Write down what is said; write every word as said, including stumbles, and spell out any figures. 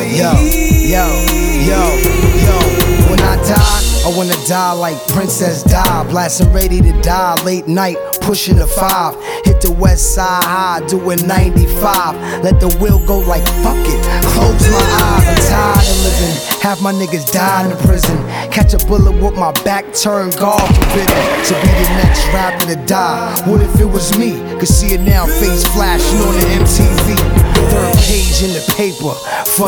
Yo, yo, yo, yo. When I die, I wanna die like Princess Di, blasting ready to die, late night, pushing the five. Hit the west side high, doing ninety-five. Let the wheel go like fuck it, close my eyes. I'm tired of living, half my niggas die in the prison. Catch a bullet with my back turned, God forbidden. To be the next rapper to die, what if it was me? Could see it now, face flashing on the M T V. Third page in the paper, front